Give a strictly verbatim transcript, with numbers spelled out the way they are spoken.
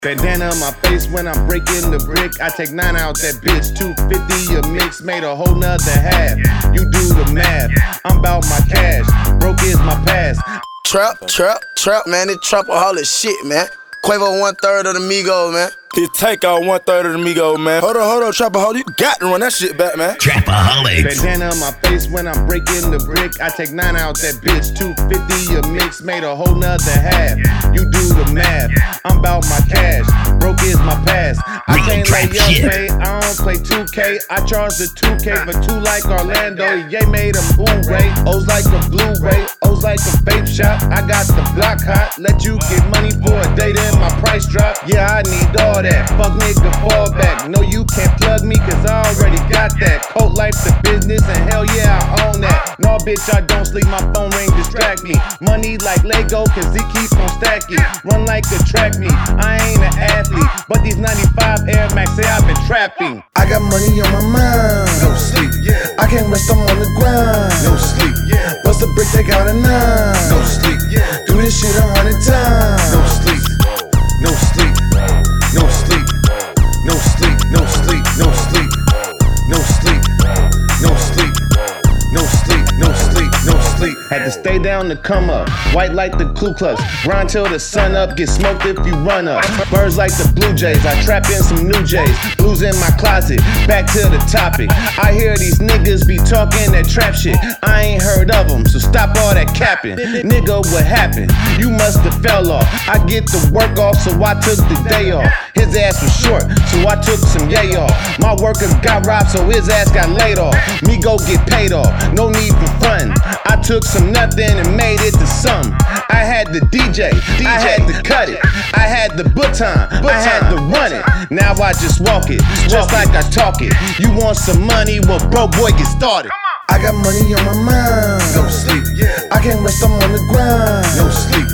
Bandana on my face when I'm breaking the brick. I take nine out that bitch. two fifty a mix, made a whole nother half. You do the math, I'm about my cash. Broke is my past. Trap, trap, trap, man. It trapaholic shit, man. Quavo one third of the Migos, man. It take out one third of the Migos, man. Hold on, hold on, Trapaholic. You got to run that shit back, man. Trapaholic. Bandana on my face when I'm breaking the brick. I take nine out that bitch. two fifty a mix, made a whole nother half. You do the math, I'm about my cash. Broke is my past. I can't let young pay, I don't play two K. I charge the two K for two like Orlando. Ye made a Blu-ray. O's like a Blu-ray. O's like a vape shop. I got the block hot. Let you get money for a day, then my price drop. Yeah, I need all that. Fuck nigga, fall back. No, you can't plug me, cause I already got that. Coat life the business, and hell yeah, I own that. No, bitch, I don't sleep, my phone ring distract me. Money like Lego, cause it keep on stacking. Run like a track me. I ain't an athlete, but these ninety-five Air Max say I've been trapping. I got money on my mind. No sleep, yeah. I can't rest, I'm on the grind. No sleep, yeah. Bust a brick, take out a nine. No sleep, yeah. Do this shit a hundred times. No sleep, no sleep. No sleep, no sleep, no sleep, no sleep, no sleep, no sleep, no sleep, no sleep, no sleep. Had to stay down to come up, white like the Ku Klux. Grind till the sun up, get smoked if you run up. Birds like the Blue Jays, I trap in some new Jays. Blues in my closet, back to the topic. I hear these niggas be talking that trap shit. I ain't heard of them, so stop all that capping. Nigga, what happened? You must have fell off. I get the work off, so I took the day off. His ass was short, so I took some yay off. My workers got robbed, so his ass got laid off. Me go get paid off, no need for fun. I took some nothing and made it to some. I had the D J, I had to cut it. I had the baton, I had to run it. Now I just walk it, just like I talk it. You want some money? Well, bro, boy, get started. I got money on my mind. No sleep, yeah. I can't rest, I'm on the grind. No sleep,